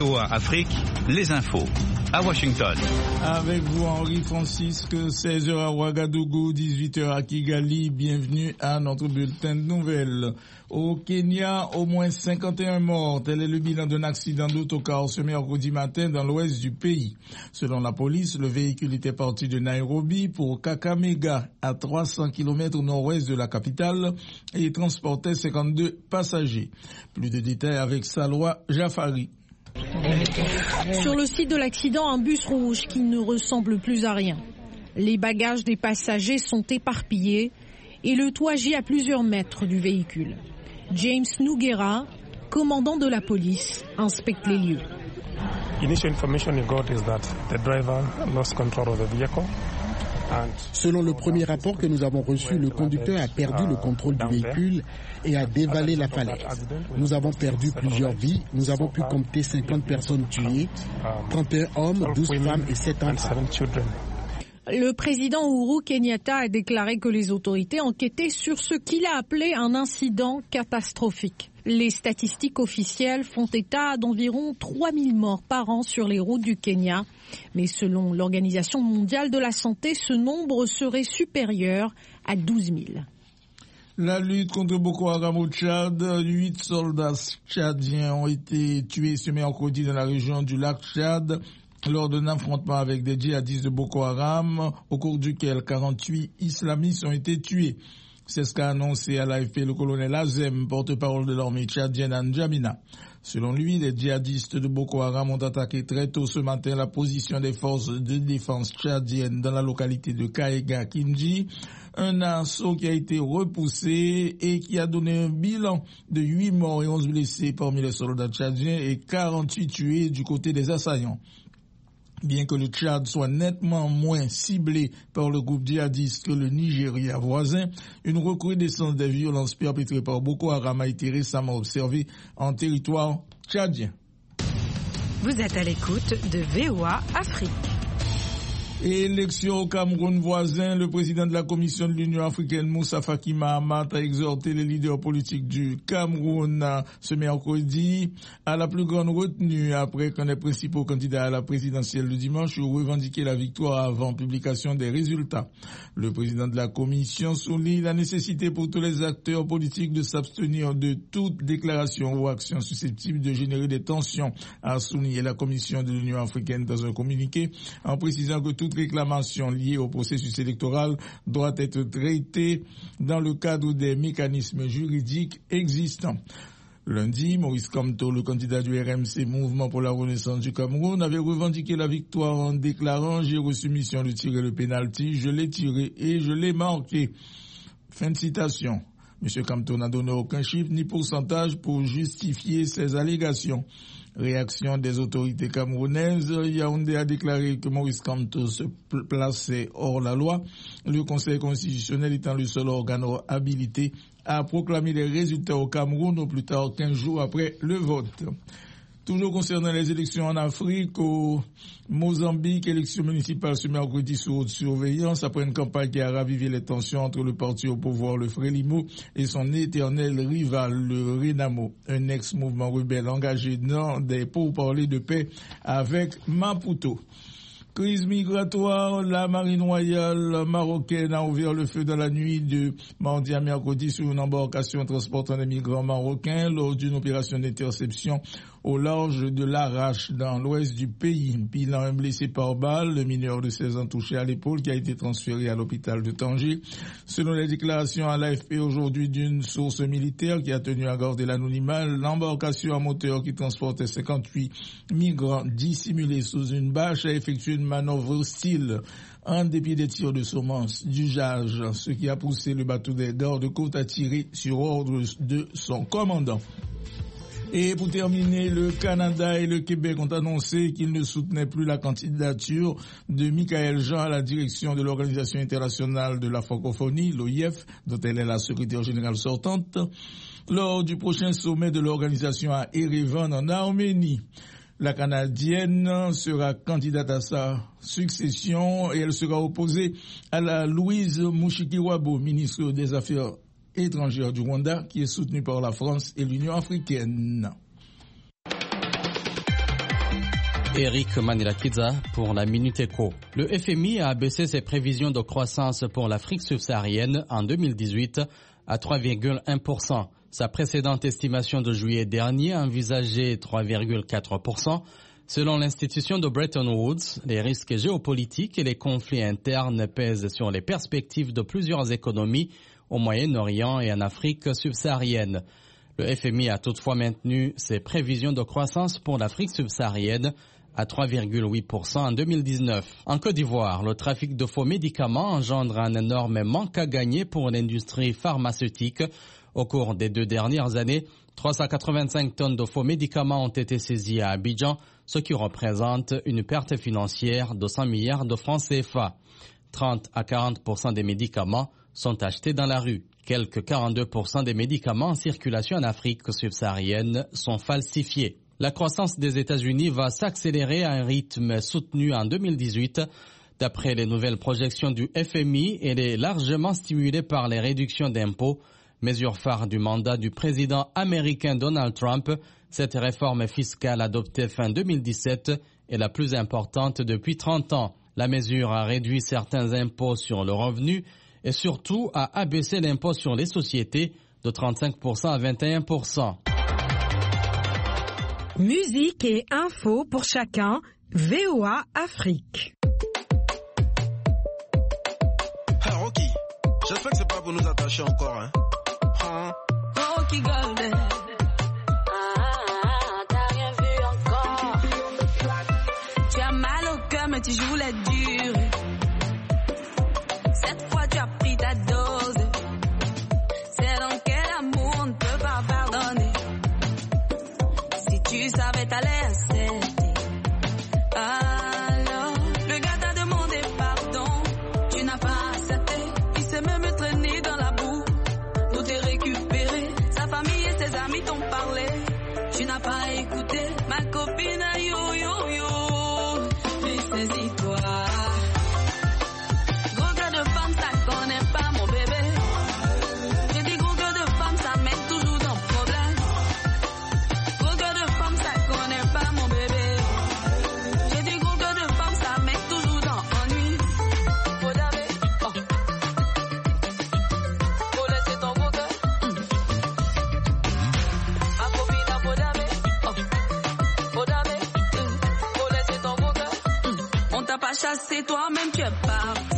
Afrique, les infos. À Washington. Avec vous, Henri Francisque, 16h à Ouagadougou, 18h à Kigali. Bienvenue à notre bulletin de nouvelles. Au Kenya, au moins 51 morts. Tel est le bilan d'un accident d'autocar ce mercredi matin dans l'ouest du pays. Selon la police, le véhicule était parti de Nairobi pour Kakamega, à 300 km au nord-ouest de la capitale, et transportait 52 passagers. Plus de détails avec Salwa Jafari. Sur le site de l'accident, un bus rouge qui ne ressemble plus à rien. Les bagages des passagers sont éparpillés et le toit gît à plusieurs mètres du véhicule. James Nugera, commandant de la police, inspecte les lieux. Selon le premier rapport que nous avons reçu, le conducteur a perdu le contrôle du véhicule et a dévalé la falaise. Nous avons perdu plusieurs vies. Nous avons pu compter 50 personnes tuées, 31 hommes, 12 femmes et 7 enfants. Le président Uhuru Kenyatta a déclaré que les autorités enquêtaient sur ce qu'il a appelé un incident catastrophique. Les statistiques officielles font état d'environ 3000 morts par an sur les routes du Kenya. Mais selon l'Organisation mondiale de la santé, ce nombre serait supérieur à 12 000. La lutte contre Boko Haram au Tchad, 8 soldats tchadiens ont été tués ce mercredi dans la région du lac Tchad lors d'un affrontement avec des djihadistes de Boko Haram, au cours duquel 48 islamistes ont été tués. C'est ce qu'a annoncé à l'AFP le colonel Azem, porte-parole de l'armée tchadienne à N'Djamena. Selon lui, les djihadistes de Boko Haram ont attaqué très tôt ce matin la position des forces de défense tchadiennes dans la localité de Kaega Kinji, un assaut qui a été repoussé et qui a donné un bilan de 8 morts et 11 blessés parmi les soldats tchadiens et 48 tués du côté des assaillants. Bien que le Tchad soit nettement moins ciblé par le groupe djihadiste que le Nigeria voisin, une recrudescence des violences perpétrées par Boko Haram a été récemment observée en territoire tchadien. Vous êtes à l'écoute de VOA Afrique. Élection au Cameroun voisin, le président de la Commission de l'Union africaine, Moussa Faki Mahamat, a exhorté les leaders politiques du Cameroun ce mercredi à la plus grande retenue après qu'un des principaux candidats à la présidentielle le dimanche eut revendiqué la victoire avant publication des résultats. Le président de la Commission souligne la nécessité pour tous les acteurs politiques de s'abstenir de toute déclaration ou action susceptible de générer des tensions, a souligné la Commission de l'Union africaine dans un communiqué, en précisant que toute réclamation liée au processus électoral doit être traitée dans le cadre des mécanismes juridiques existants. Lundi, Maurice Kamto, le candidat du RMC Mouvement pour la Renaissance du Cameroun, avait revendiqué la victoire en déclarant « J'ai reçu mission de tirer le pénalty, je l'ai tiré et je l'ai marqué ». Fin de citation. M. Kamto n'a donné aucun chiffre ni pourcentage pour justifier ces allégations. Réaction des autorités camerounaises, Yaoundé a déclaré que Maurice Kamto se plaçait hors la loi, le Conseil constitutionnel étant le seul organe habilité à proclamer les résultats au Cameroun au plus tard 15 jours après le vote. Toujours concernant les élections en Afrique, au Mozambique, élections municipales ce mercredi sous haute surveillance après une campagne qui a ravivé les tensions entre le parti au pouvoir, le Frélimo, et son éternel rival, le Renamo, un ex-mouvement rebelle engagé dans des pourparlers de paix avec Maputo. Crise migratoire, la marine royale marocaine a ouvert le feu dans la nuit de mardi à mercredi sur une embarcation transportant des migrants marocains lors d'une opération d'interception au large de l'Arrache dans l'ouest du pays. Bilan, un blessé par balle, le mineur de 16 ans touché à l'épaule qui a été transféré à l'hôpital de Tanger. Selon les déclarations à l'AFP aujourd'hui d'une source militaire qui a tenu à garder l'anonymat, l'embarcation à moteur qui transportait 58 migrants dissimulés sous une bâche a effectué une manœuvre hostile en dépit des tirs de semences d'usage, ce qui a poussé le bateau des gardes-côtes à tirer sur ordre de son commandant. Et pour terminer, le Canada et le Québec ont annoncé qu'ils ne soutenaient plus la candidature de Michaëlle Jean à la direction de l'Organisation internationale de la francophonie, l'OIF, dont elle est la secrétaire générale sortante, lors du prochain sommet de l'organisation à Erevan en Arménie. La Canadienne sera candidate à sa succession et elle sera opposée à la Louise Mushikiwabo, ministre des Affaires étrangère du Rwanda, qui est soutenue par la France et l'Union africaine. Eric Manilakidza pour la Minute Éco. Le FMI a abaissé ses prévisions de croissance pour l'Afrique subsaharienne en 2018 à 3,1%. Sa précédente estimation de juillet dernier envisageait 3,4%. Selon l'institution de Bretton Woods, les risques géopolitiques et les conflits internes pèsent sur les perspectives de plusieurs économies au Moyen-Orient et en Afrique subsaharienne. Le FMI a toutefois maintenu ses prévisions de croissance pour l'Afrique subsaharienne à 3,8% en 2019. En Côte d'Ivoire, le trafic de faux médicaments engendre un énorme manque à gagner pour l'industrie pharmaceutique. Au cours des 2 dernières années, 385 tonnes de faux médicaments ont été saisies à Abidjan, ce qui représente une perte financière de 100 milliards de francs CFA. 30 à 40% des médicaments sont achetés dans la rue. Quelques 42% des médicaments en circulation en Afrique subsaharienne sont falsifiés. La croissance des États-Unis va s'accélérer à un rythme soutenu en 2018. D'après les nouvelles projections du FMI, elle est largement stimulée par les réductions d'impôts. Mesure phare du mandat du président américain Donald Trump, cette réforme fiscale adoptée fin 2017 est la plus importante depuis 30 ans. La mesure a réduit certains impôts sur le revenu et surtout a abaissé l'impôt sur les sociétés de 35% à 21%. Musique et infos pour chacun, VOA Afrique. Hey Rocky, j'espère que c'est pas pour nous attacher encore, hein. Rocky Golden. T'as rien vu encore. Tu as mal au cœur mais tu joues la dure. Cette fois tu as pris ta dose. C'est dans quel amour on ne peut pas pardonner. Si tu savais t'allais accepter. Alors, le gars t'a demandé pardon. Tu n'as pas accepté. Il s'est même traîné dans la boue. Nous t'es récupéré. Sa famille et ses amis t'ont parlé. Tu n'as pas écouté. Ma copine a yo yo yo. Mais saisis-toi. Gros gars de femme, ça connaît pas mon bébé. J'ai dit gros gars de femme, ça met toujours dans le problème. Gros gars de femme, ça connaît pas mon bébé. J'ai dit gros gars de femme, ça met toujours dans l'ennui. Faut laver, oh. Faut laisser ton gros gars. Ma copine a faut laver, oh. Faut laver, faut laisser ton gros gars. On t'a pas chassé, toi-même tu es pas.